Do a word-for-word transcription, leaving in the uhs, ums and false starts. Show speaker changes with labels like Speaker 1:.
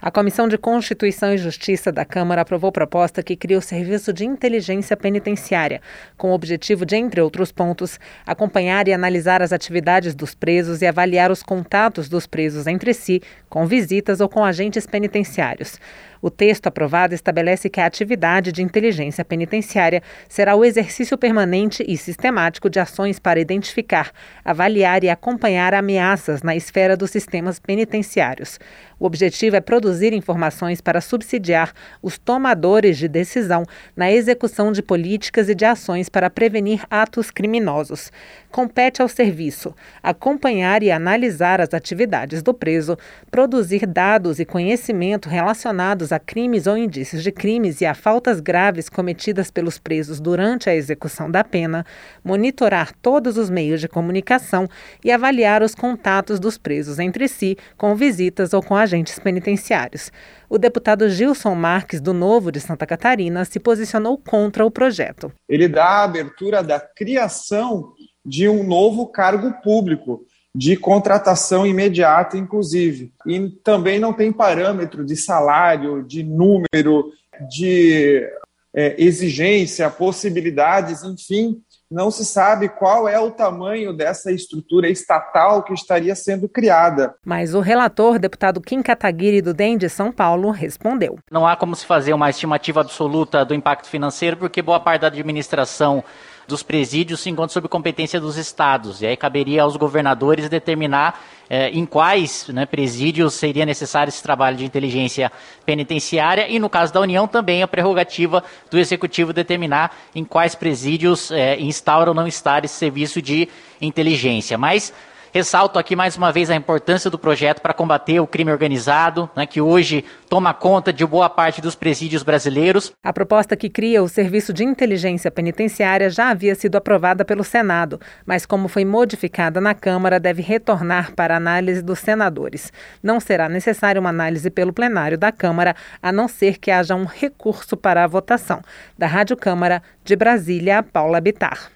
Speaker 1: A Comissão de Constituição e Justiça da Câmara aprovou proposta que cria o Serviço de Inteligência Penitenciária, com o objetivo de, entre outros pontos, acompanhar e analisar as atividades dos presos e avaliar os contatos dos presos entre si, com visitas ou com agentes penitenciários. O texto aprovado estabelece que a atividade de inteligência penitenciária será o exercício permanente e sistemático de ações para identificar, avaliar e acompanhar ameaças na esfera dos sistemas penitenciários. O objetivo é produzir informações para subsidiar os tomadores de decisão na execução de políticas e de ações para prevenir atos criminosos. Compete ao serviço acompanhar e analisar as atividades do preso, produzir dados e conhecimento relacionados a crimes ou indícios de crimes e a faltas graves cometidas pelos presos durante a execução da pena, monitorar todos os meios de comunicação e avaliar os contatos dos presos entre si, com visitas ou com agentes penitenciários. O deputado Gilson Marques, do Novo de Santa Catarina, se posicionou contra o projeto.
Speaker 2: Ele dá a abertura da criação de um novo cargo público, de contratação imediata, inclusive. E também não tem parâmetro de salário, de número, de é, exigência, possibilidades, enfim, não se sabe qual é o tamanho dessa estrutura estatal que estaria sendo criada.
Speaker 1: Mas o relator, deputado Kim Kataguiri, do D E M de São Paulo, respondeu.
Speaker 3: Não há como se fazer uma estimativa absoluta do impacto financeiro, porque boa parte da administração dos presídios se encontra sob competência dos estados, e aí caberia aos governadores determinar eh, em quais né, presídios seria necessário esse trabalho de inteligência penitenciária, e no caso da União também a prerrogativa do Executivo determinar em quais presídios eh, instaura ou não instaura esse serviço de inteligência. Mas ressalto aqui mais uma vez a importância do projeto para combater o crime organizado, né, que hoje toma conta de boa parte dos presídios brasileiros.
Speaker 1: A proposta que cria o Serviço de Inteligência Penitenciária já havia sido aprovada pelo Senado, mas como foi modificada na Câmara, deve retornar para análise dos senadores. Não será necessária uma análise pelo plenário da Câmara, a não ser que haja um recurso para a votação. Da Rádio Câmara, de Brasília, Paula Bittar.